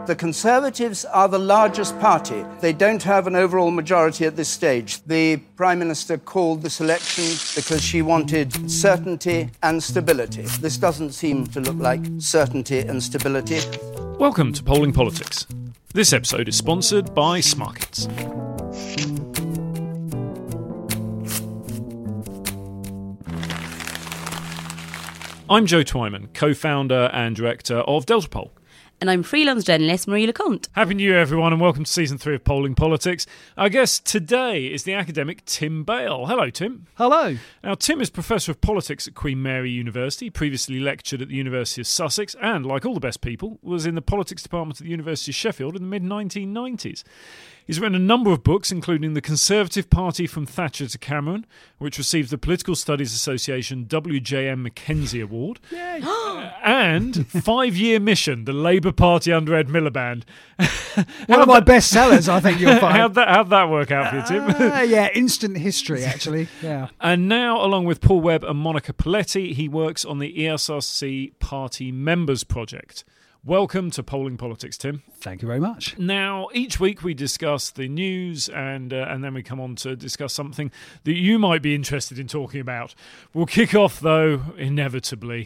The Conservatives are the largest party. They don't have an overall majority at this stage. The Prime Minister called this election because she wanted certainty and stability. This doesn't seem to look like certainty and stability. Welcome to Polling Politics. This episode is sponsored by Smarkets. I'm Joe Twyman, co-founder and director of Delta Poll. And I'm freelance journalist Marie Leconte. Happy New Year, everyone, and welcome to Season 3 of Polling Politics. Our guest today is the academic Tim Bale. Hello, Tim. Hello. Now, Tim is Professor of Politics at Queen Mary University, previously lectured at the University of Sussex, and, like all the best people, was in the Politics Department at the University of Sheffield in the mid-1990s. He's written a number of books, including The Conservative Party from Thatcher to Cameron, which received the Political Studies Association W.J.M. Mackenzie Award, and 5-Year Mission, the Labour Party under Ed Miliband. One of my best sellers, I think you'll find. How'd that work out for you, Tim? Yeah, instant history, actually. Yeah. And now, along with Paul Webb and Monica Poletti, he works on the ESRC Party Members Project. Welcome to Polling Politics, Tim. Thank you very much. Now, each week we discuss the news and then we come on to discuss something that you might be interested in talking about. We'll kick off, though, inevitably,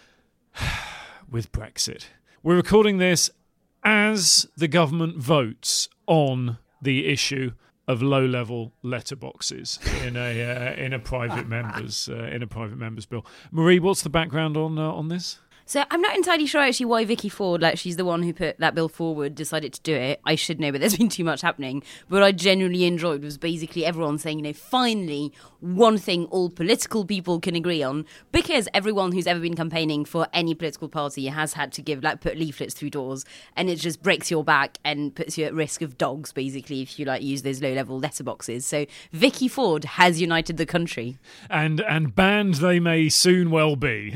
with Brexit. We're recording this as the government votes on the issue of low-level letterboxes in a private members bill. Marie, what's the background on this? So I'm not entirely sure actually why Vicky Ford, she's the one who put that bill forward, decided to do it. I should know, but there's been too much happening. But what I genuinely enjoyed was basically everyone saying, finally, one thing all political people can agree on, because everyone who's ever been campaigning for any political party has had to put leaflets through doors, and it just breaks your back and puts you at risk of dogs, basically, if you use those low-level letterboxes. So Vicky Ford has united the country. And banned they may soon well be.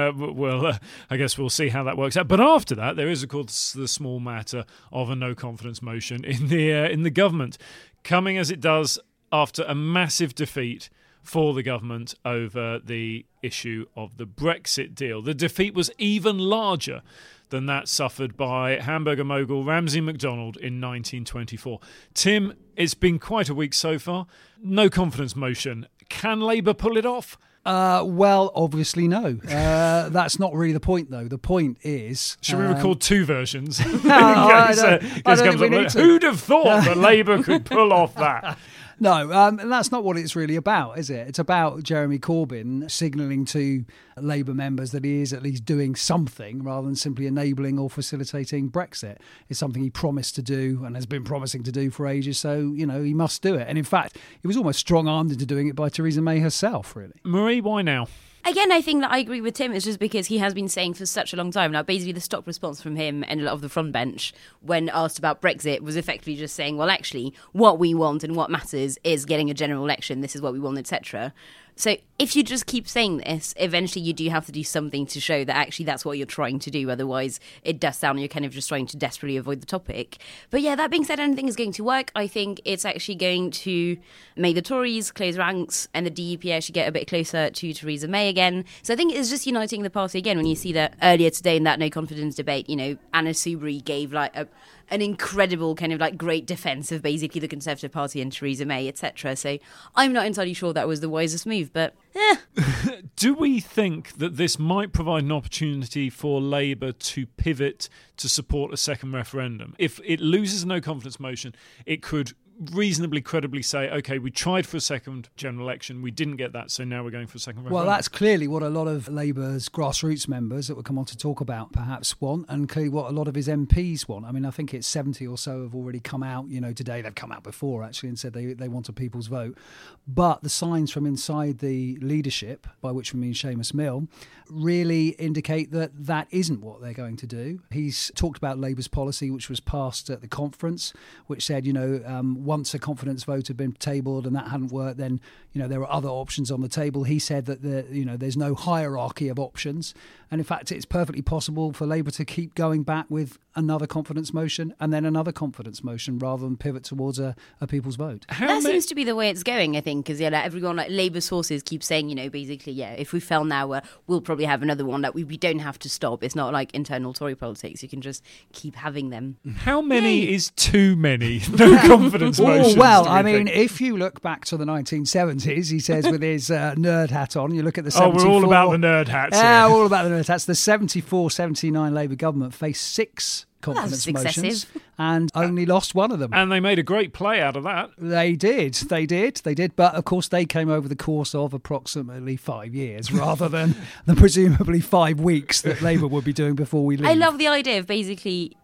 I guess we'll see how that works out. But after that, there is, of course, the small matter of a no-confidence motion in the government, coming as it does after a massive defeat for the government over the issue of the Brexit deal. The defeat was even larger than that suffered by hamburger mogul Ramsay MacDonald in 1924. Tim, it's been quite a week so far. No confidence motion. Can Labour pull it off? Well, obviously no. That's not really the point, though. The point is... Should we record two versions? I don't think we need to. Who'd have thought that Labour could pull off that? No, and that's not what it's really about, is it? It's about Jeremy Corbyn signalling to Labour members that he is at least doing something rather than simply enabling or facilitating Brexit. It's something he promised to do and has been promising to do for ages, so, he must do it. And in fact, he was almost strong-armed into doing it by Theresa May herself, really. Marie, why now? Again, I think that I agree with Tim. It's just because he has been saying for such a long time. Now, basically, the stock response from him and a lot of the front bench when asked about Brexit was effectively just saying, well, actually, what we want and what matters is getting a general election. This is what we want, etc. So if you just keep saying this, eventually you do have to do something to show that actually that's what you're trying to do. Otherwise, it does sound you're kind of just trying to desperately avoid the topic. But yeah, that being said, I don't think it's going to work. I think it's actually going to make the Tories close ranks and the DUP actually get a bit closer to Theresa May again. So I think it's just uniting the party again. When you see that earlier today in that no confidence debate, Anna Soubry gave an incredible great defence of basically the Conservative Party and Theresa May, etc. So I'm not entirely sure that was the wisest move, but Do we think that this might provide an opportunity for Labour to pivot to support a second referendum? If it loses a no confidence motion, it could reasonably credibly say, OK, we tried for a second general election, we didn't get that, so now we're going for a second referendum. Well, that's clearly what a lot of Labour's grassroots members that we'll come on to talk about perhaps want, and clearly what a lot of his MPs want. I mean, I think it's 70 or so have already come out, today. They've come out before, actually, and said they want a people's vote. But the signs from inside the leadership, by which we mean Seamus Mill, really indicate that that isn't what they're going to do. He's talked about Labour's policy, which was passed at the conference, which said, once a confidence vote had been tabled and that hadn't worked, then there were other options on the table. He said that there's no hierarchy of options, and in fact it's perfectly possible for Labour to keep going back with another confidence motion and then another confidence motion rather than pivot towards a people's vote. That seems to be the way it's going, I think, because everyone, Labour sources keep saying, basically, if we fail now, we'll probably have another one. Like we don't have to stop. It's not like internal Tory politics. You can just keep having them. How many is too many? No confidence motions. Well, I mean, if you look back to the 1970s, he says with his nerd hat on, you look at the 74... we're all about the nerd hats. Yeah, all about the nerd hats. The 74-79 Labour government faced 6 confidence motions and only lost one of them. And they made a great play out of that. They did. But of course, they came over the course of approximately 5 years rather than the presumably 5 weeks that Labour would be doing before we leave. I love the idea of basically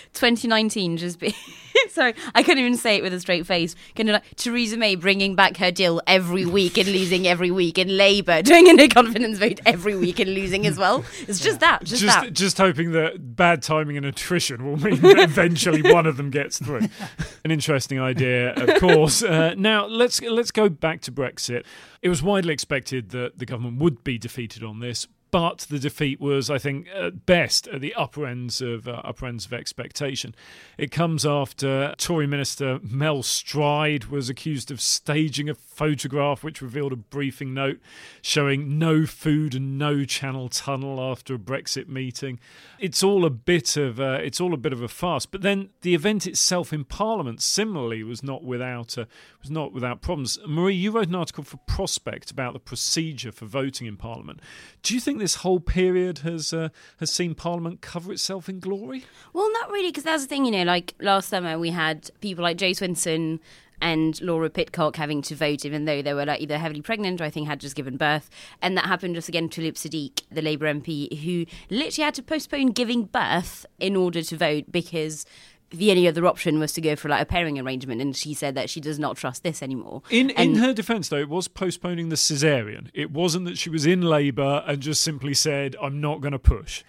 2019 just being... Sorry, I couldn't even say it with a straight face. Kind of like Theresa May bringing back her deal every week and losing every week, and Labour doing a no confidence vote every week and losing as well. It's just that. Just hoping that bad timing and attrition will mean that eventually one of them gets through. An interesting idea, of course. Now, let's go back to Brexit. It was widely expected that the government would be defeated on this, but the defeat was, I think, at best at the upper ends of expectation. It comes after Tory Minister Mel Stride was accused of staging a photograph which revealed a briefing note showing no food and no Channel Tunnel after a Brexit meeting. It's all a bit of a farce. But then the event itself in Parliament similarly was not without problems. Marie, you wrote an article for Prospect about the procedure for voting in Parliament. Do you think this whole period has seen Parliament cover itself in glory? Well, not really, because that's the thing, like last summer we had people like Jo Swinson and Laura Pitcock having to vote, even though they were either heavily pregnant or I think had just given birth. And that happened just again to Tulip Siddiq, the Labour MP, who literally had to postpone giving birth in order to vote because the only other option was to go for a pairing arrangement, and she said that she does not trust this anymore. In her defence, though, it was postponing the caesarean. It wasn't that she was in Labour and just simply said, "I'm not going to push."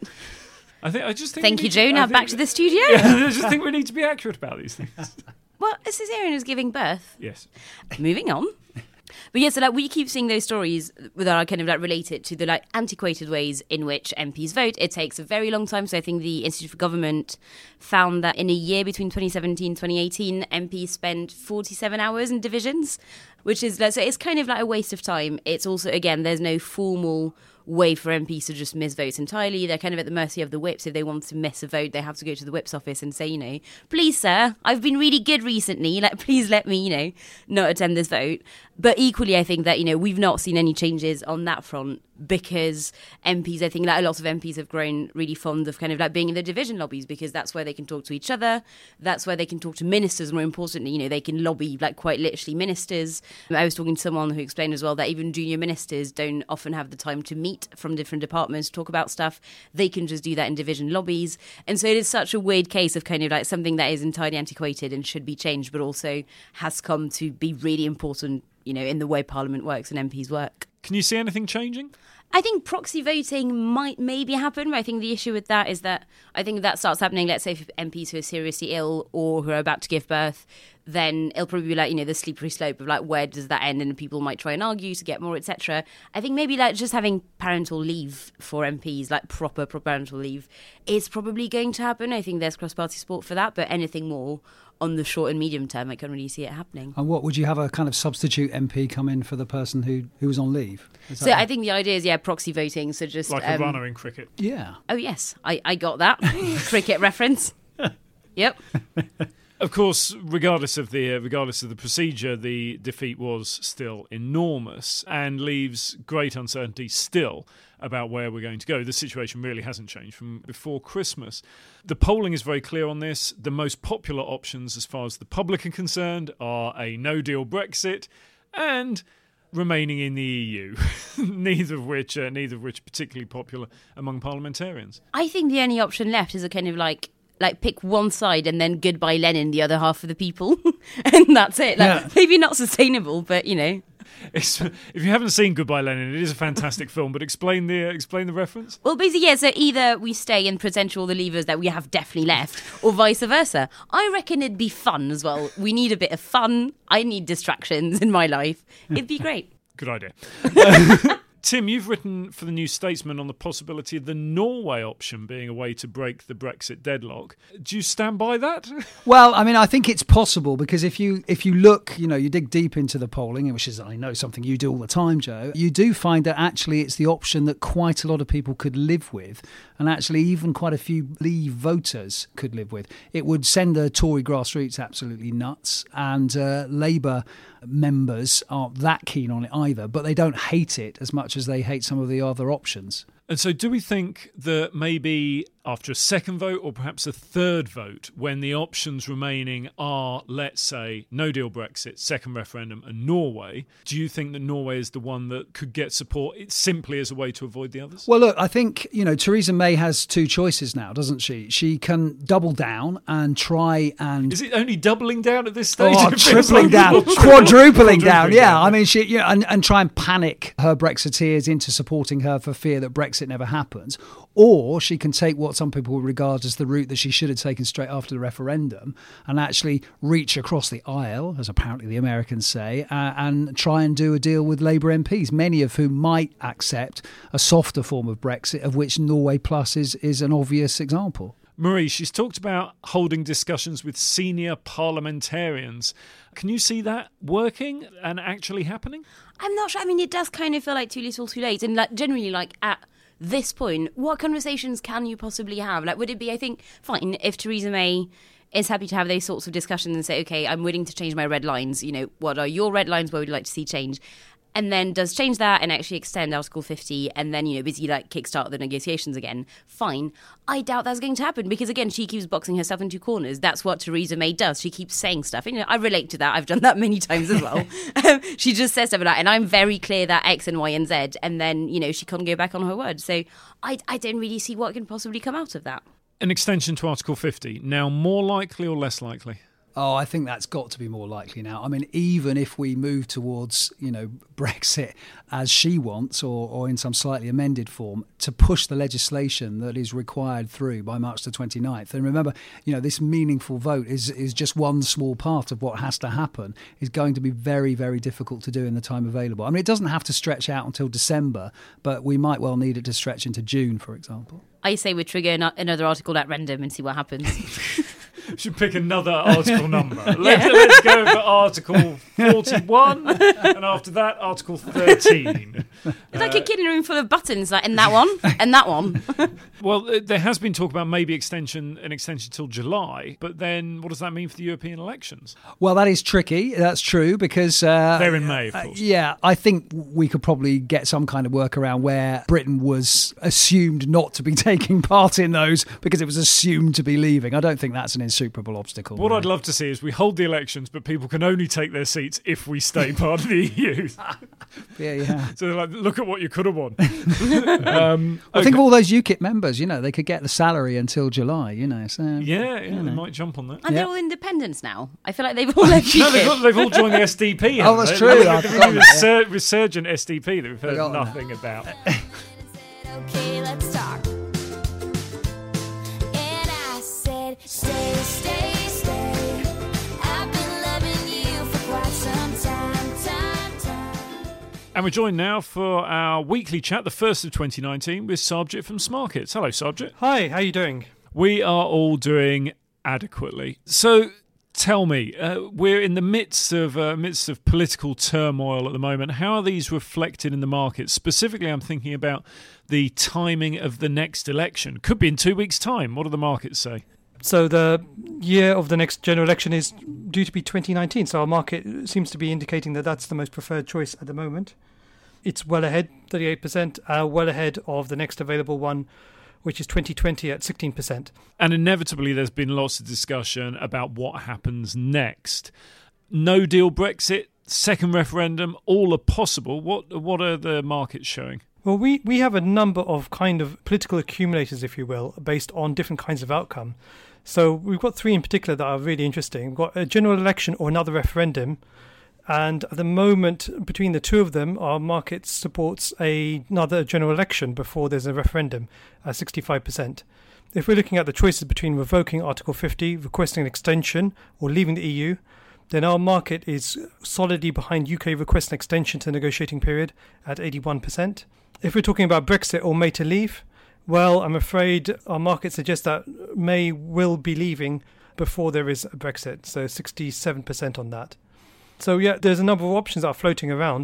I just think. Thank you, Jo. Now back to the studio. Yeah, I just think we need to be accurate about these things. Well, a caesarean is giving birth. Yes. Moving on. But yeah, so we keep seeing those stories that are kind of related to the antiquated ways in which MPs vote. It takes a very long time. So I think the Institute for Government found that in a year between 2017 and 2018, MPs spent 47 hours in divisions, which is, so it's kind of a waste of time. It's also, again, there's no formal way for MPs to just miss votes entirely. They're kind of at the mercy of the whips. If they want to miss a vote, they have to go to the whip's office and say, please, sir, I've been really good recently. Please let me, not attend this vote. But equally, I think that, we've not seen any changes on that front because MPs, I think a lot of MPs have grown really fond of kind of being in the division lobbies because that's where they can talk to each other. That's where they can talk to ministers. More importantly, they can lobby quite literally ministers. I was talking to someone who explained as well that even junior ministers don't often have the time to meet from different departments to talk about stuff. They can just do that in division lobbies. And so it is such a weird case of kind of something that is entirely antiquated and should be changed, but also has come to be really important, in the way Parliament works and MPs work. Can you see anything changing? I think proxy voting might maybe happen, but I think the issue with that is that I think that starts happening, let's say, for MPs who are seriously ill or who are about to give birth, then it'll probably be the slippery slope of where does that end, and people might try and argue to get more, etc. I think maybe just having parental leave for MPs, proper parental leave, is probably going to happen. I think there's cross-party support for that, but anything more on the short and medium term, I can't really see it happening. And what would you have a kind of substitute MP come in for the person who was on leave? So I think the idea is, proxy voting. So just like a runner in cricket. Yeah. Oh yes, I got that cricket reference. Yep. Of course, regardless of the procedure, the defeat was still enormous and leaves great uncertainty still about where we're going to go. The situation really hasn't changed from before Christmas. The polling is very clear on this. The most popular options as far as the public are concerned are a no-deal Brexit and remaining in the EU, neither of which are particularly popular among parliamentarians. I think the only option left is a kind of pick one side and then goodbye Lenin, the other half of the people. And that's it. Maybe not sustainable, but If you haven't seen Goodbye Lenin, it is a fantastic film. But explain the reference. Well, basically, yeah, so either we stay and present you all the levers that we have definitely left, or vice versa. I reckon it'd be fun as well. We need a bit of fun. I need distractions in my life. It'd be great. Good idea. Tim, you've written for the New Statesman on the possibility of the Norway option being a way to break the Brexit deadlock. Do you stand by that? Well, I mean, I think it's possible because if you look, you dig deep into the polling, which is, I know, something you do all the time, Joe, you do find that actually it's the option that quite a lot of people could live with, and actually even quite a few Leave voters could live with. It would send the Tory grassroots absolutely nuts, and Labour members aren't that keen on it either, but they don't hate it as much as they hate some of the other options. And so do we think that maybe after a second vote or perhaps a third vote, when the options remaining are, let's say, no deal Brexit, second referendum and Norway, do you think that Norway is the one that could get support simply as a way to avoid the others? Well, look, I think, Theresa May has two choices now, doesn't she? She can double down and try and... Is it only doubling down at this stage? Oh, tripling down, quadrupling down, yeah. I mean, she and try and panic her Brexiteers into supporting her for fear that Brexit never happens. Or she can take what some people regard as the route that she should have taken straight after the referendum and actually reach across the aisle, as apparently the Americans say, and try and do a deal with Labour MPs, many of whom might accept a softer form of Brexit, of which Norway Plus is an obvious example. Marie, she's talked about holding discussions with senior parliamentarians. Can you see that working and actually happening? I'm not sure. I mean, it does kind of feel like too little too late. And generally, at this point, what conversations can you possibly have? Would it be, I think, fine if Theresa May is happy to have those sorts of discussions and say, okay, I'm willing to change my red lines. What are your red lines? What would you like to see change? And then does change that and actually extend Article 50 and then, busy kickstart the negotiations again. Fine. I doubt that's going to happen because, again, she keeps boxing herself into corners. That's what Theresa May does. She keeps saying stuff. And, I relate to that. I've done that many times as well. She just says stuff like that. And I'm very clear that X and Y and Z. And then, she can't go back on her word. So I don't really see what can possibly come out of that. An extension to Article 50. Now, more likely or less likely? Oh, I think that's got to be more likely now. I mean, even if we move towards, Brexit as she wants or in some slightly amended form, to push the legislation that is required through by March the 29th. And remember, this meaningful vote is just one small part of what has to happen. Is going to be very, very difficult to do in the time available. I mean, it doesn't have to stretch out until December, but we might well need it to stretch into June, for example. I say we trigger another article at random and see what happens. Should pick another article number. Let's go for Article 41, and after that, Article 13. It's like a kid in a room full of buttons, and that one, and that one. Well, there has been talk about maybe an extension till July, but then what does that mean for the European elections? Well, that is tricky. That's true, because... they're in May, of course. Yeah, I think we could probably get some kind of workaround where Britain was assumed not to be taking part in those because it was assumed to be leaving. I don't think that's an insuperable obstacle. What I'd love to see is we hold the elections, but people can only take their seats if we stay part of the EU. Yeah. So look at what you could have won. I think of all those UKIP members, they could get the salary until July, so... Yeah, they might jump on that. And they're all independents now. I feel like they've all left UKIP. No, they've all joined the SDP. Oh, that's true. The resurgent SDP that we've heard nothing about. Okay, let's talk. And I said, stay, stay, stay. I've been loving you for quite some time. And we're joined now for our weekly chat, the first of 2019, with Sarabjit from Smarkets. Hello, Sarabjit. Hi, how are you doing? We are all doing adequately. So tell me, we're in the midst of political turmoil at the moment. How are these reflected in the market? Specifically, I'm thinking about the timing of the next election. Could be in 2 weeks' time. What do the markets say? So the year of the next general election is due to be 2019. So our market seems to be indicating that that's the most preferred choice at the moment. It's well ahead, 38%, well ahead of the next available one, which is 2020 at 16%. And inevitably, there's been lots of discussion about what happens next. No deal Brexit, second referendum, all are possible. What are the markets showing? Well, we have a number of kind of political accumulators, if you will, based on different kinds of outcome. So we've got three in particular that are really interesting. We've got a general election or another referendum, And at the moment, between the two of them, our market supports another general election before there's a referendum at 65%. If we're looking at the choices between revoking Article 50, requesting an extension, or leaving the EU, then our market is solidly behind UK requesting an extension to the negotiating period at 81%. If we're talking about Brexit or May to leave, well, I'm afraid our market suggests that May will be leaving before there is a Brexit, so 67% on that. So yeah, there's a number of options that are floating around,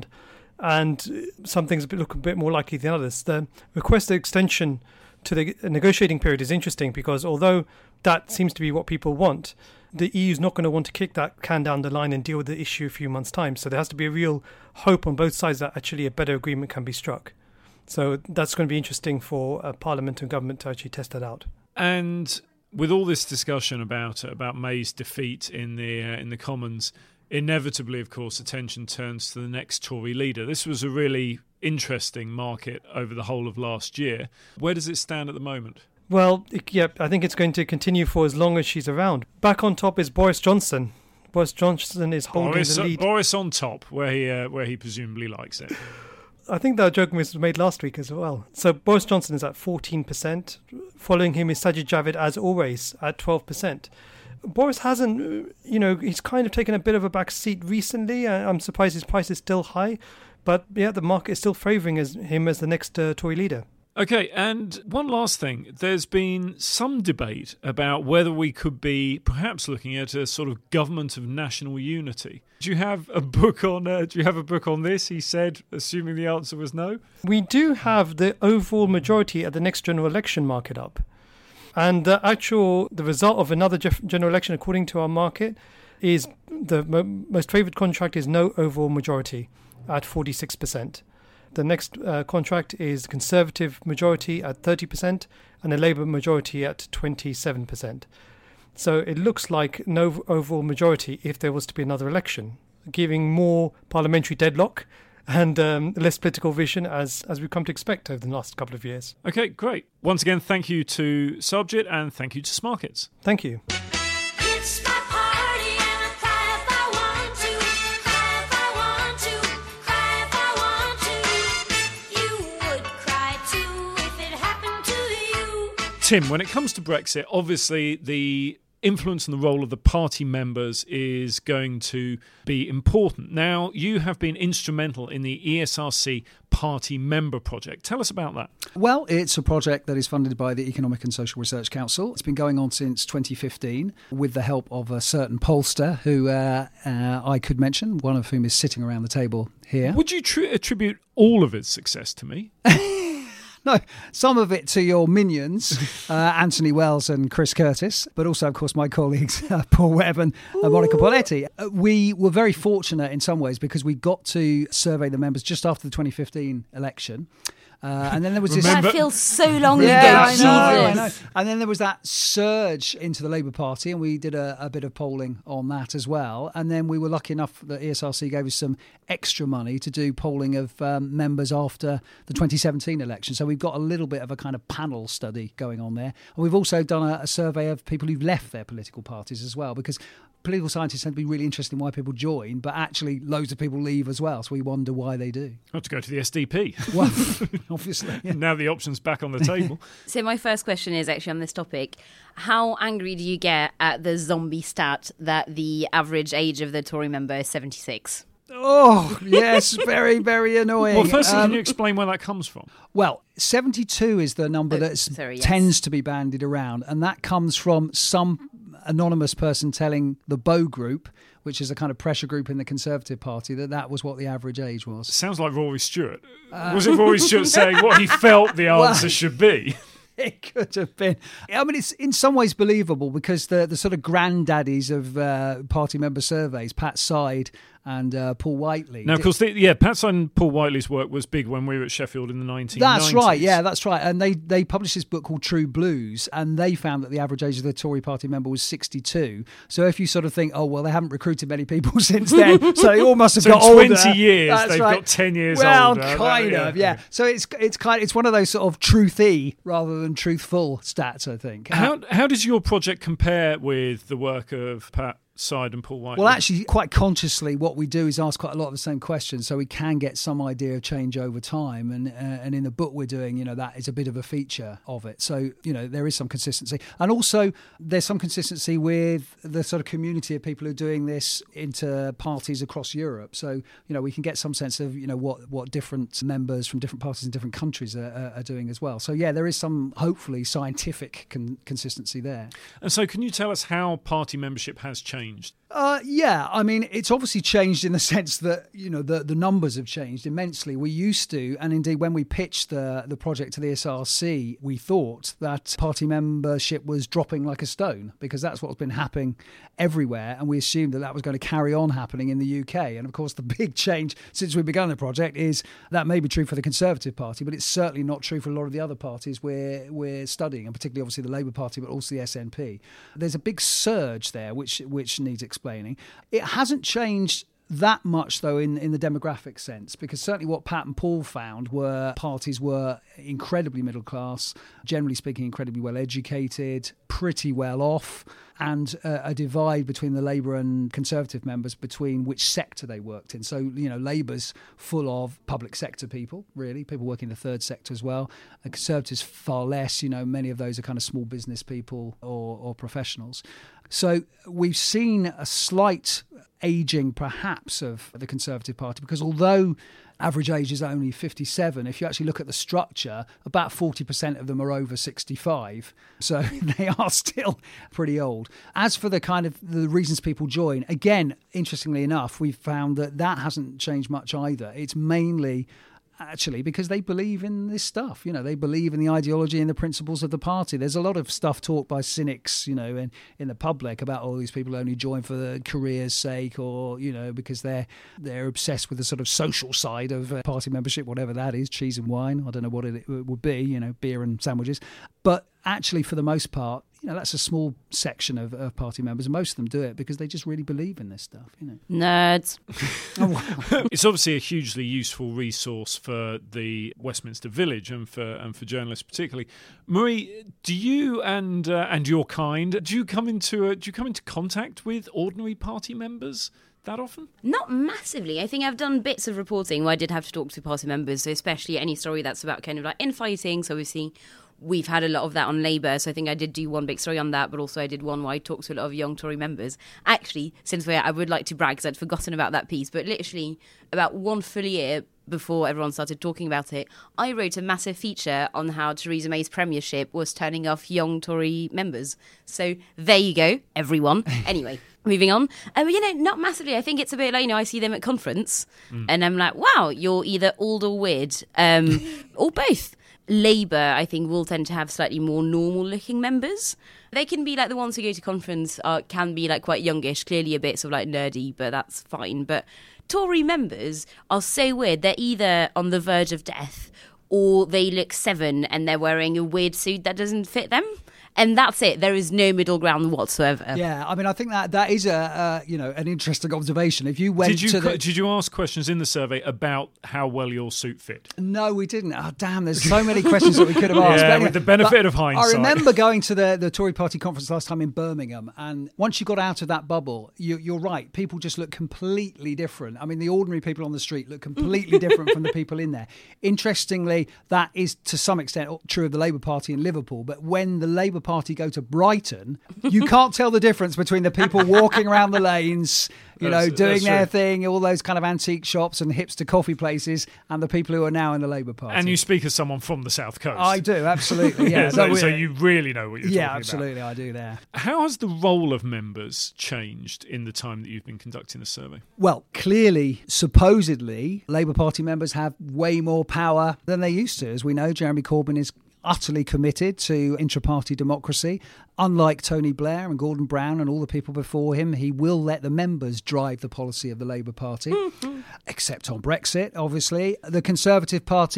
and some things look a bit more likely than others. The requested extension to the negotiating period is interesting because although that seems to be what people want, the EU is not going to want to kick that can down the line and deal with the issue a few months' time. So there has to be a real hope on both sides that actually a better agreement can be struck. So that's going to be interesting for Parliament and government to actually test that out. And with all this discussion about May's defeat in the Commons, inevitably, of course, attention turns to the next Tory leader. This was a really interesting market over the whole of last year. Where does it stand at the moment? Well, I think it's going to continue for as long as she's around. Back on top is Boris Johnson. Boris Johnson is holding the lead. Boris on top, where he presumably likes it. I think that joke was made last week as well. So Boris Johnson is at 14%. Following him is Sajid Javid, as always, at 12%. Boris hasn't, he's kind of taken a bit of a back seat recently. I'm surprised his price is still high. But yeah, the market is still favouring him as the next Tory leader. Okay, and one last thing. There's been some debate about whether we could be perhaps looking at a sort of government of national unity. Do you have a book on this? He said, assuming the answer was no. We do have the overall majority at the next general election market up. And the result of another general election, according to our market, is the most favoured contract is no overall majority at 46%. The next contract is Conservative majority at 30% and a Labour majority at 27%. So it looks like no overall majority if there was to be another election, giving more parliamentary deadlock and less political vision as we've come to expect over the last couple of years. Okay, great. Once again, thank you to Subjit and thank you to Smarkets. Thank you. It's my party and I cry if I want to, cry if I want to, cry if I want to. You would cry too if it happened to you. Tim, when it comes to Brexit, obviously the influence and the role of the party members is going to be important. Now, you have been instrumental in the ESRC Party Member Project. Tell us about that. Well, it's a project that is funded by the Economic and Social Research Council. It's been going on since 2015 with the help of a certain pollster who I could mention, one of whom is sitting around the table here. Would you attribute all of its success to me? No, some of it to your minions, Anthony Wells and Chris Curtis, but also, of course, my colleagues, Paul Webb and Monica Poletti. We were very fortunate in some ways because we got to survey the members just after the 2015 election. And then there was That feels so long ago. I know. And then there was that surge into the Labour Party, and we did a bit of polling on that as well. And then we were lucky enough that ESRC gave us some extra money to do polling of members after the 2017 election. So we've got a little bit of a kind of panel study going on there. And we've also done a survey of people who've left their political parties as well, because political scientists tend to be really interested in why people join, but actually loads of people leave as well. So we wonder why they do. Have to go to the SDP. Well, obviously. Yeah. Now the option's back on the table. So my first question is actually on this topic. How angry do you get at the zombie stat that the average age of the Tory member is 76? Oh, yes, very, very annoying. Well, firstly, can you explain where that comes from? Well, 72 is the number that tends to be bandied around, and that comes from some anonymous person telling the Bow Group, which is a kind of pressure group in the Conservative Party, that was what the average age was. Sounds like Rory Stewart. Was it Rory Stewart saying what he felt the answer should be? It could have been. I mean, it's in some ways believable because the sort of granddaddies of party member surveys, Pat Side and Paul Whiteley. Now, of course, Pat Side and Paul Whiteley's work was big when we were at Sheffield in the 1990s. That's right, yeah, that's right. And they published this book called True Blues, and they found that the average age of the Tory party member was 62. So if you sort of think, oh, well, they haven't recruited many people since then, so they all must have got older. 20 years, that's they've right. got 10 years well, older. Well, kind of, yeah. So it's one of those sort of truthy rather than truthful stats, I think. How does your project compare with the work of Pat side and Paul Whiteley? Well, actually, quite consciously, what we do is ask quite a lot of the same questions, so we can get some idea of change over time. And in the book we're doing, that is a bit of a feature of it. So, there is some consistency. And also, there's some consistency with the sort of community of people who are doing this into parties across Europe. So, we can get some sense of, what different members from different parties in different countries are doing as well. So, yeah, there is some, hopefully, scientific consistency there. And so can you tell us how party membership has changed? Yeah, I mean, it's obviously changed in the sense that, the numbers have changed immensely. We used to, and indeed when we pitched the project to the SRC, we thought that party membership was dropping like a stone because that's what's been happening everywhere. And we assumed that was going to carry on happening in the UK. And of course, the big change since we began the project is that may be true for the Conservative Party, but it's certainly not true for a lot of the other parties we're studying, and particularly obviously the Labour Party, but also the SNP. There's a big surge there, which needs explaining. It hasn't changed that much, though, in the demographic sense, because certainly what Pat and Paul found were parties were incredibly middle class, generally speaking, incredibly well educated, pretty well off, and a divide between the Labour and Conservative members between which sector they worked in. So, Labour's full of public sector people, really, people working in the third sector as well. And Conservatives far less, many of those are kind of small business people or professionals. So we've seen a slight ageing, perhaps, of the Conservative Party, because although average age is only 57, if you actually look at the structure, about 40% of them are over 65. So they are still pretty old. As for the kind of the reasons people join, again, interestingly enough, we've found that hasn't changed much either. It's mainly actually because they believe in this stuff. They believe in the ideology and the principles of the party. There's a lot of stuff talked by cynics, in the public about all these people only join for the career's sake or, because they're obsessed with the sort of social side of party membership, whatever that is, cheese and wine. I don't know what it would be, beer and sandwiches. But actually, for the most part, that's a small section of party members, and most of them do it because they just really believe in this stuff. Nerds. It's obviously a hugely useful resource for the Westminster Village and for journalists particularly. Marie, do you and your kind do you come into contact with ordinary party members that often? Not massively. I think I've done bits of reporting where I did have to talk to party members, so especially any story that's about kind of like infighting. So obviously we've had a lot of that on Labour, so I think I did do one big story on that, but also I did one where I talked to a lot of young Tory members. Actually, since I would like to brag because I'd forgotten about that piece, but literally about one full year before everyone started talking about it, I wrote a massive feature on how Theresa May's premiership was turning off young Tory members. So there you go, everyone. Anyway, moving on. Not massively. I think it's a bit like, I see them at conference and I'm like, wow, you're either old or weird, or both. Labour, I think, will tend to have slightly more normal-looking members. They can be like the ones who go to conference can be like quite youngish, clearly a bit sort of like nerdy, but that's fine. But Tory members are so weird. They're either on the verge of death or they look 7 and they're wearing a weird suit that doesn't fit them. And that's it. There is no middle ground whatsoever. Yeah, I mean, I think that is an interesting observation. If you went did you ask questions in the survey about how well your suit fit? No, we didn't. Oh, damn! There's so many questions that we could have asked. Yeah, with the benefit of hindsight. I remember going to the Tory Party conference last time in Birmingham, and once you got out of that bubble, you're right. People just look completely different. I mean, the ordinary people on the street look completely different from the people in there. Interestingly, that is to some extent true of the Labour Party in Liverpool. But when the Labour Party go to Brighton, you can't tell the difference between the people walking around the lanes, doing their thing, all those kind of antique shops and hipster coffee places, and the people who are now in the Labour Party. And you speak as someone from the South Coast. I do, absolutely. Yeah, so you really know what you're talking about. Yeah, absolutely, I do there. How has the role of members changed in the time that you've been conducting the survey? Well, clearly, supposedly, Labour Party members have way more power than they used to. As we know, Jeremy Corbyn is utterly committed to intra-party democracy. Unlike Tony Blair and Gordon Brown and all the people before him, he will let the members drive the policy of the Labour Party, except on Brexit, obviously. The Conservative Party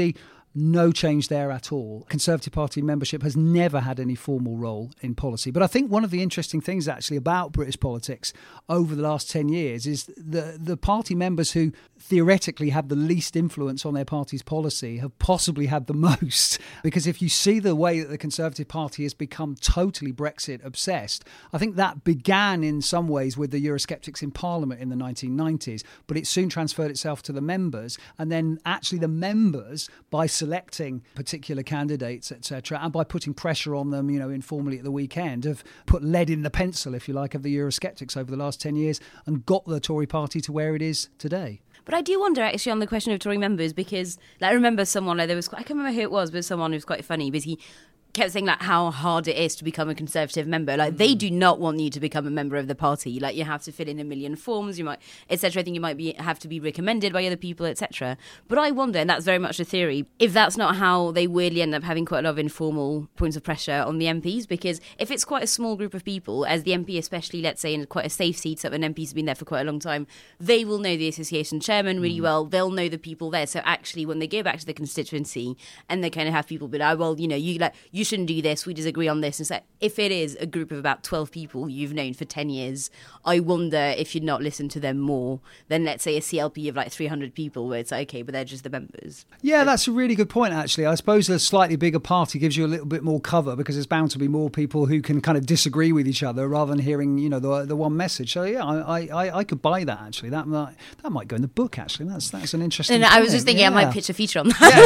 No change there at all. Conservative Party membership has never had any formal role in policy. But I think one of the interesting things actually about British politics over the last 10 years is the party members who theoretically have the least influence on their party's policy have possibly had the most. Because if you see the way that the Conservative Party has become totally Brexit obsessed, I think that began in some ways with the Eurosceptics in Parliament in the 1990s, but it soon transferred itself to the members, and then actually the members, by selecting particular candidates, etc., and by putting pressure on them, informally at the weekend, have put lead in the pencil, if you like, of the Eurosceptics over the last 10 years and got the Tory party to where it is today. But I do wonder, actually, on the question of Tory members, because I remember someone, I can't remember who it was, but someone who was quite funny, because he kept saying how hard it is to become a Conservative member. They do not want you to become a member of the party. You have to fill in a million forms, you might, etc. I think you might have to be recommended by other people, etc. But I wonder, and that's very much a theory, if that's not how they weirdly end up having quite a lot of informal points of pressure on the MPs. Because if it's quite a small group of people, as the MP, especially, let's say, in quite a safe seat, so an MP's been there for quite a long time, they will know the association chairman really well. They'll know the people there. So actually, when they go back to the constituency and they kind of have people be like, well, you shouldn't do this, we disagree on this. And so if it is a group of about 12 people you've known for 10 years, I wonder if you'd not listen to them more than, let's say, a CLP of 300 people where it's okay, but they're just the members. Yeah, that's a really good point, actually. I suppose a slightly bigger party gives you a little bit more cover because there's bound to be more people who can kind of disagree with each other rather than hearing, the one message. So yeah, I could buy that, actually. That might go in the book, actually. That's an interesting I was just thinking I might pitch a feature on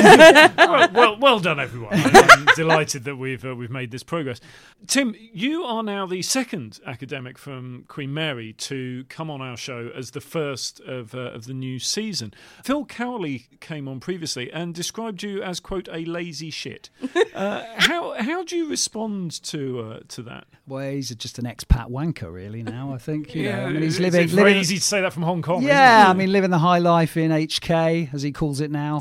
that. well done, everyone. I'm delighted that we've made this progress. Tim, you are now the second academic from Queen Mary to come on our show as the first of the new season. Phil Cowley came on previously and described you as, quote, a lazy shit. How do you respond to that? Well, he's just an expat wanker, really, now, I think. He's it's very easy to say that from Hong Kong. Yeah, living the high life in HK, as he calls it now.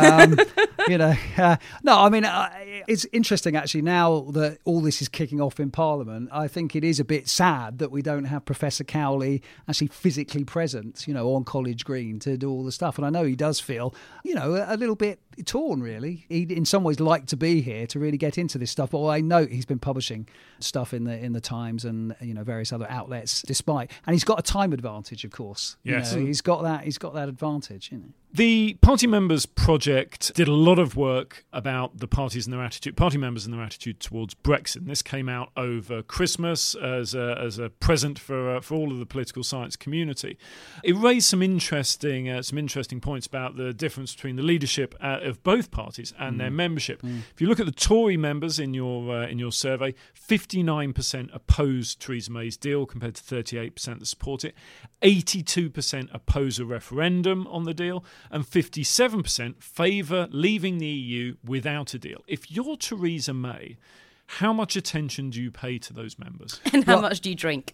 It's interesting, actually, now that all this is kicking off in Parliament. I think it is a bit sad that we don't have Professor Cowley actually physically present, on College Green to do all the stuff. And I know he does feel, a little bit torn, really. He'd in some ways like to be here to really get into this stuff. But I know he's been publishing stuff in the Times and various other outlets, despite, and he's got a time advantage, of course. Yes, he's got that advantage. The Party Members Project did a lot of work about the party members and their attitude towards Brexit. And this came out over Christmas as a present for all of the political science community. It raised some interesting points about the difference between the leadership of both parties and their membership. If you look at the Tory members in your survey, 59% oppose Theresa May's deal compared to 38% that support it. 82% oppose a referendum on the deal, and 57% favour leaving the EU without a deal. If you're Theresa May, how much attention do you pay to those members? And how much do you drink?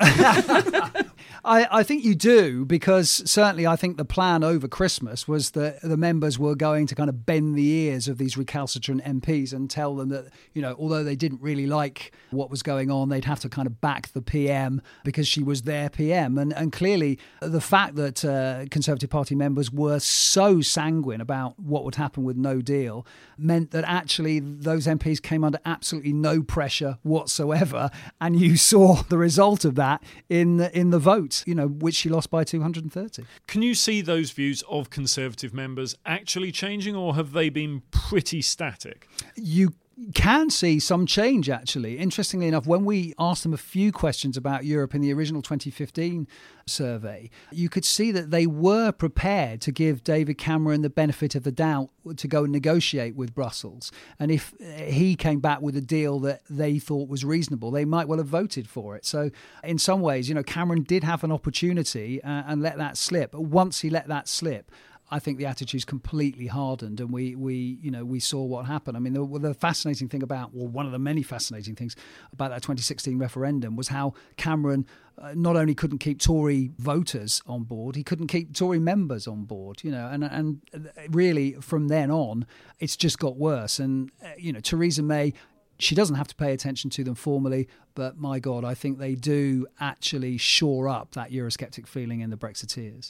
I think you do, because certainly I think the plan over Christmas was that the members were going to kind of bend the ears of these recalcitrant MPs and tell them that, although they didn't really like what was going on, they'd have to kind of back the PM because she was their PM. And clearly the fact that Conservative Party members were so sanguine about what would happen with no deal meant that actually those MPs came under absolutely no pressure whatsoever, and you saw the result of that in the vote, which she lost by 230. Can you see those views of Conservative members actually changing, or have they been pretty static? You can see some change, actually. Interestingly enough, when we asked them a few questions about Europe in the original 2015 survey, you could see that they were prepared to give David Cameron the benefit of the doubt to go and negotiate with Brussels. And if he came back with a deal that they thought was reasonable, they might well have voted for it. So in some ways, Cameron did have an opportunity and let that slip. But once he let that slip, I think the attitude's completely hardened, and we saw what happened. I mean, the fascinating thing one of the many fascinating things about that 2016 referendum was how Cameron not only couldn't keep Tory voters on board, he couldn't keep Tory members on board, and really from then on, it's just got worse. And, Theresa May, she doesn't have to pay attention to them formally, but my God, I think they do actually shore up that Eurosceptic feeling in the Brexiteers.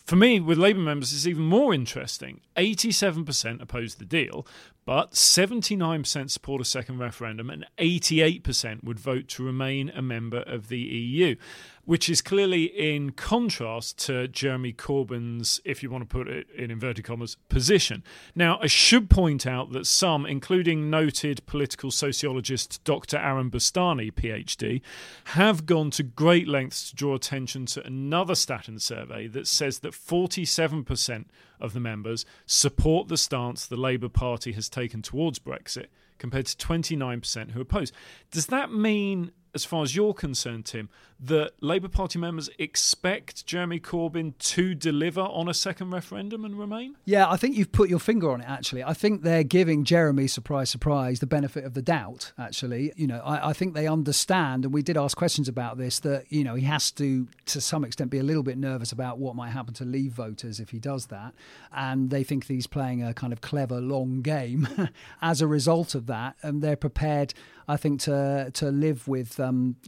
For me, with Labour members, it's even more interesting. 87% oppose the deal, but 79% support a second referendum and 88% would vote to remain a member of the EU, which is clearly in contrast to Jeremy Corbyn's, if you want to put it in inverted commas, position. Now, I should point out that some, including noted political sociologist Dr. Aaron Bustani, PhD, have gone to great lengths to draw attention to another Staten survey that says that 47% of the members support the stance the Labour Party has taken towards Brexit, compared to 29% who oppose. Does that mean, as far as you're concerned, Tim, that Labour Party members expect Jeremy Corbyn to deliver on a second referendum and remain? Yeah, I think you've put your finger on it, actually. I think they're giving Jeremy, surprise, surprise, the benefit of the doubt, actually. I think they understand, and we did ask questions about this, that, he has to some extent, be a little bit nervous about what might happen to Leave voters if he does that. And they think he's playing a kind of clever, long game as a result of that. And they're prepared, I think, to live with,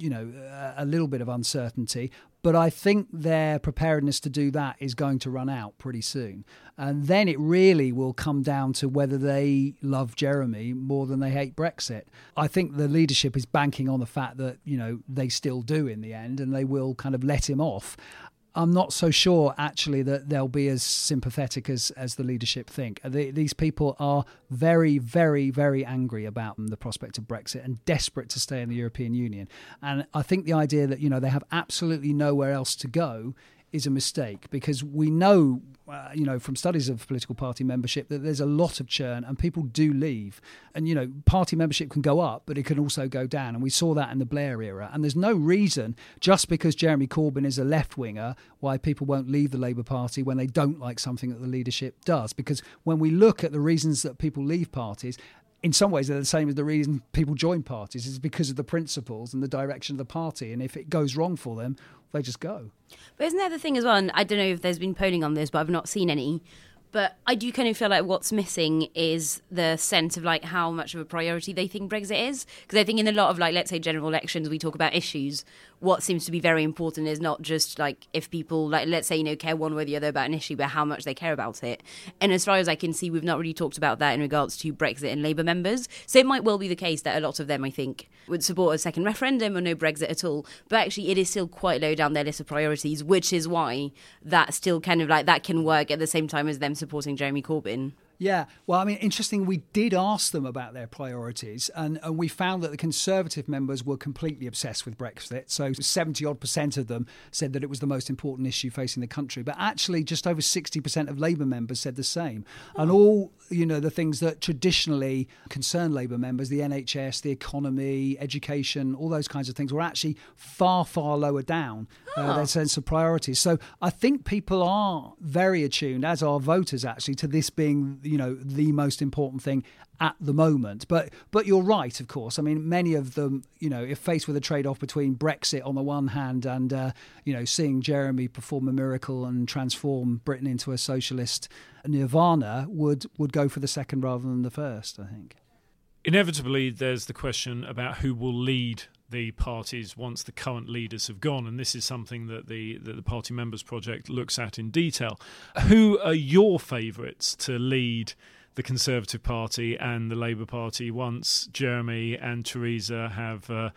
a little bit of uncertainty. But I think their preparedness to do that is going to run out pretty soon. And then it really will come down to whether they love Jeremy more than they hate Brexit. I think the leadership is banking on the fact that, they still do in the end, and they will kind of let him off. I'm not so sure, actually, that they'll be as sympathetic as the leadership think. These people are very, very, very angry about the prospect of Brexit and desperate to stay in the European Union. And I think the idea that, they have absolutely nowhere else to go is a mistake, because we know, from studies of political party membership, that there's a lot of churn and people do leave. And, party membership can go up, but it can also go down. And we saw that in the Blair era. And there's no reason, just because Jeremy Corbyn is a left-winger, why people won't leave the Labour Party when they don't like something that the leadership does. Because when we look at the reasons that people leave parties, in some ways, they're the same as the reason people join parties, is because of the principles and the direction of the party. And if it goes wrong for them, they just go. But isn't that the thing as well? And I don't know if there's been polling on this, but I've not seen any. But I do kind of feel like what's missing is the sense of like how much of a priority they think Brexit is. Because I think in a lot of like, let's say, general elections, we talk about issues. What seems to be very important is not just like if people, like, let's say, care one way or the other about an issue, but how much they care about it. And as far as I can see, we've not really talked about that in regards to Brexit and Labour members. So it might well be the case that a lot of them, I think, would support a second referendum or no Brexit at all. But actually, it is still quite low down their list of priorities, which is why that still kind of like that can work at the same time as them supporting Jeremy Corbyn. Yeah, well, I mean, interesting, we did ask them about their priorities, and we found that the Conservative members were completely obsessed with Brexit. So 70-odd% of them said that it was the most important issue facing the country. But actually, just over 60% of Labour members said the same. Oh. And all, the things that traditionally concern Labour members, the NHS, the economy, education, all those kinds of things, were actually far, far lower down their sense of priorities. So I think people are very attuned, as are voters, actually, to this being the most important thing at the moment. But you're right, of course. I mean, many of them, if faced with a trade-off between Brexit on the one hand and, seeing Jeremy perform a miracle and transform Britain into a socialist nirvana, would go for the second rather than the first, I think. Inevitably, there's the question about who will lead the parties once the current leaders have gone, and this is something that the Party Members Project looks at in detail. Who are your favourites to lead the Conservative Party and the Labour Party once Jeremy and Theresa have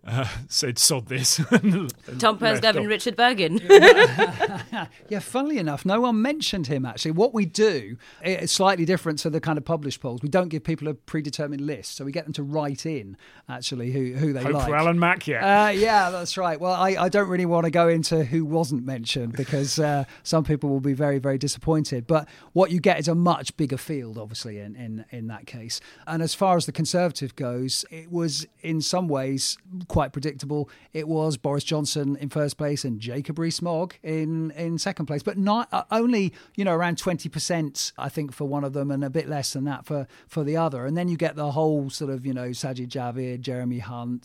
said sod this? Tom Pursdove and Richard Bergen. Yeah, funnily enough, no one mentioned him, actually. What we do is slightly different to the kind of published polls. We don't give people a predetermined list, so we get them to write in, actually, who they Hope like. for Alan Mack, yeah. Yeah, that's right. Well, I don't really want to go into who wasn't mentioned, because some people will be very, very disappointed. But what you get is a much bigger field, obviously, in that case. And as far as the Conservative goes, it was in some ways quite predictable. It was Boris Johnson in first place and Jacob Rees-Mogg in second place, but not only around 20%, I think, for one of them, and a bit less than that for the other. And then you get the whole sort of Sajid Javid, Jeremy Hunt,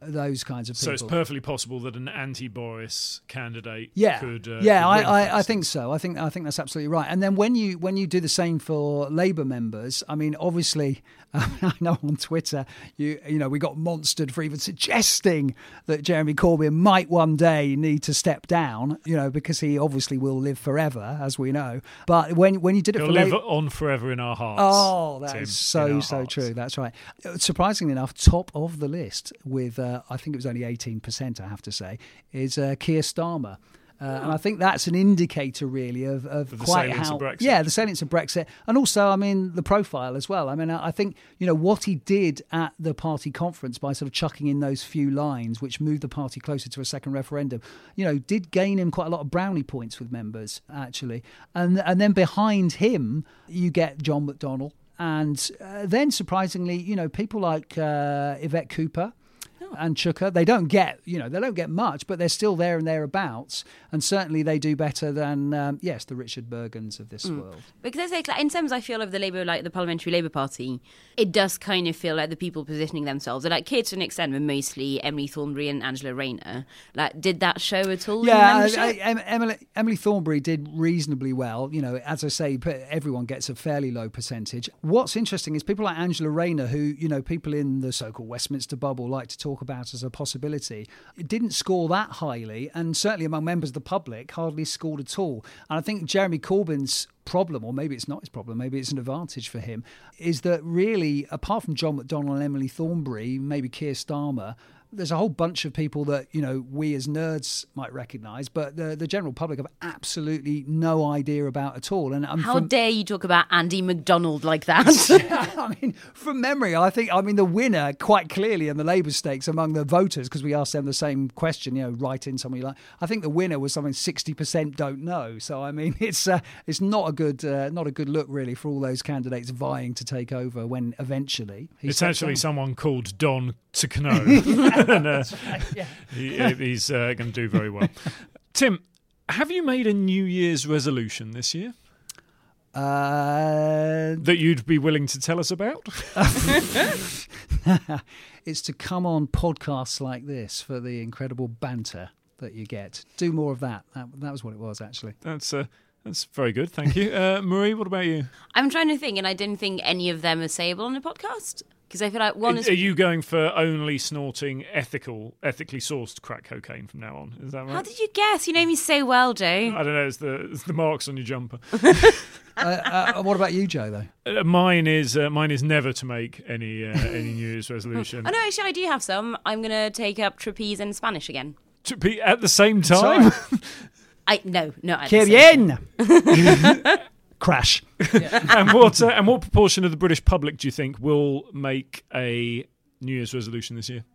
those kinds of people. So it's perfectly possible that an anti-Boris candidate Yeah, could. yeah, could win, for I instance. think so. I think that's absolutely right. And then when you do the same for Labour members, I mean, obviously, I know on Twitter, you know, we got monstered for even suggesting that Jeremy Corbyn might one day need to step down, you know, because he obviously will live forever, as we know. But when you did it He'll for live Labour, on forever in our hearts. oh, that Tim, is in so our so hearts. true. That's right. Surprisingly enough, top of the list with I think it was only 18%. I have to say is Keir Starmer. And I think that's an indicator, really, of the quite salience how, of Brexit. yeah, the salience of Brexit, and also, I mean, the profile as well. I mean, I think, you know, what he did at the party conference by sort of chucking in those few lines, which moved the party closer to a second referendum, you know, did gain him quite a lot of brownie points with members, actually. And then behind him, you get John McDonnell, and then surprisingly, you know, people like Yvette Cooper and Chuka, they don't get much, but they're still there and thereabouts, and certainly they do better than the Richard Bergens of this world. Because I say, in terms, I feel of the Labour, like the Parliamentary Labour Party, it does kind of feel like the people positioning themselves. Like kids to an extent were mostly Emily Thornberry and Angela Rayner. Like, did that show at all? Yeah, in membership? Emily Thornberry did reasonably well. You know, as I say, everyone gets a fairly low percentage. What's interesting is people like Angela Rayner, who, you know, people in the so-called Westminster bubble like to talk about as a possibility, it didn't score that highly, and certainly among members of the public hardly scored at all. And I think Jeremy Corbyn's problem, or maybe it's not his problem, maybe it's an advantage for him, is that really, apart from John McDonnell and Emily Thornberry, maybe Keir Starmer, there's a whole bunch of people that, you know, we as nerds might recognise, but the general public have absolutely no idea about at all. And How dare you talk about Andy McDonald like that? I mean, from memory, the winner quite clearly in the Labour stakes among the voters, because we asked them the same question, you know, write in somebody like, I think the winner was something 60% don't know. So I mean, it's not a good look really for all those candidates vying to take over when eventually It's actually someone called Don Tucano. And, he's going to do very well. Tim, have you made a New Year's resolution this year that you'd be willing to tell us about? It's to come on podcasts like this for the incredible banter that you get. Do more of that. That was what it was, actually. That's very good, thank you. Marie, what about you? I'm trying to think, and I didn't think any of them are sayable on a podcast. Because I feel like one is... Are you going for only snorting ethically sourced crack cocaine from now on? Is that right? How did you guess? You know me so well, Joe. I don't know. It's the marks on your jumper. What about you, Joe, though? Mine is never to make any New Year's resolution. Oh, no, actually, I do have some. I'm going to take up trapeze and Spanish again. To be at the same time? No. Que bien! Crash. And what proportion of the British public do you think will make a New Year's resolution this year?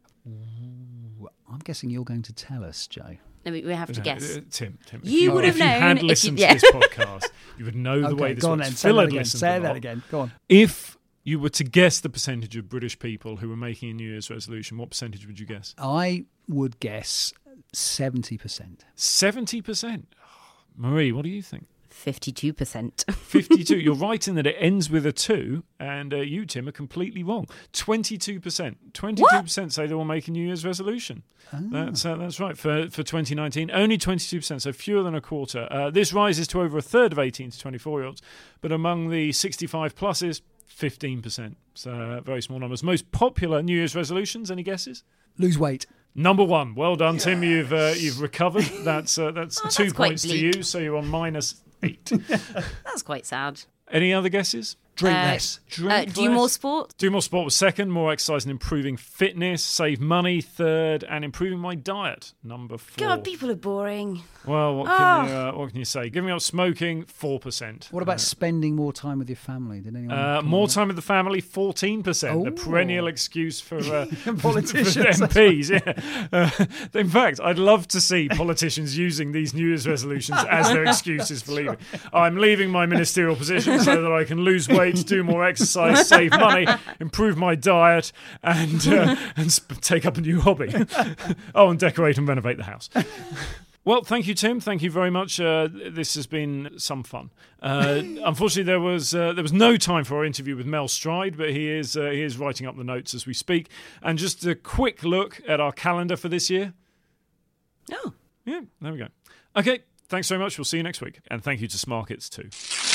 I'm guessing you're going to tell us, Joe. No, we have to guess. Tim, You would have known If you had if you- listened yeah. to this podcast, you would know the way this go on works. then. Phil had Say listened that to the lot. again. Go on. If you were to guess the percentage of British people who were making a New Year's resolution, what percentage would you guess? I would guess 70%. 70%. Marie, what do you think? 52%. 52. You're right in that it ends with a 2, and you, Tim, are completely wrong. 22%. 22% say they will make a New Year's resolution. That's right. For 2019, only 22%, so fewer than a quarter. This rises to over a third of 18 to 24-year-olds, but among the 65 pluses, 15%. So very small numbers. Most popular New Year's resolutions, any guesses? Lose weight. Number 1. Well done, Tim. You've recovered. That's 2 that's points quite to bleak. you, so you're on -8. That's quite sad. Any other guesses? Drink less. Drink do less. more sport? Do more sport was 2nd. More exercise and improving fitness. Save money 3rd. And improving my diet, number 4. God, people are boring. Well, what can you say? Giving up smoking, 4%. What about spending more time with your family? Did anyone? More time with the family, 14%. The Oh. perennial excuse for Politicians. for MPs. Yeah. In fact, I'd love to see politicians using these New Year's resolutions as their excuses for leaving. I'm leaving my ministerial position so that I can lose weight, do more exercise, save money, improve my diet, and take up a new hobby. And decorate and renovate the house. Well, thank you, Tim. Thank you very much. This has been some fun. Unfortunately, there was no time for our interview with Mel Stride, but he is writing up the notes as we speak. And just a quick look at our calendar for this year. Oh. Yeah, there we go. Okay, thanks very much. We'll see you next week. And thank you to Smarkets too.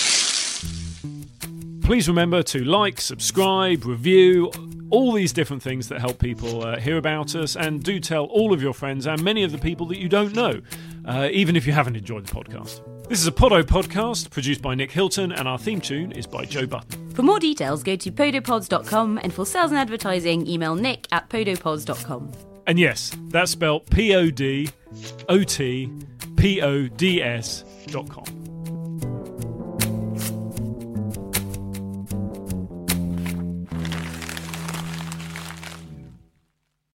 Please remember to like, subscribe, review, all these different things that help people hear about us, and do tell all of your friends and many of the people that you don't know, even if you haven't enjoyed the podcast. This is a Poddo podcast produced by Nick Hilton, and our theme tune is by Joe Button. For more details, go to podopods.com, and for sales and advertising, email nick@podopods.com. And yes, that's spelled PODOTPODS.com.